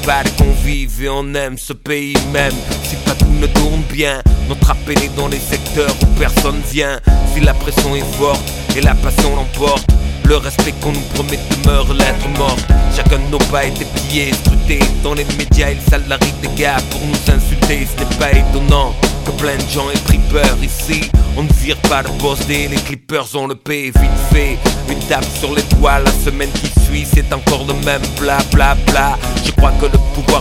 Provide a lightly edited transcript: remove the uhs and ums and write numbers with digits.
pas les convives et on aime ce pays même. Si pas tout ne tourne bien, notre appel est dans les secteurs où personne vient. Si la pression est forte et la passion l'emporte, le respect qu'on nous promet demeure lettre morte. Chacun de nos pas était pillé, scruté. Dans les médias, ils salarisent des gars pour nous insulter. Ce n'est pas étonnant que plein de gens aient pris peur ici. On ne vire pas de boss D, les clippers ont le P vite fait. Une tape sur les doigts, la semaine qui suit, c'est encore le même bla bla bla. Je crois que le pouvoir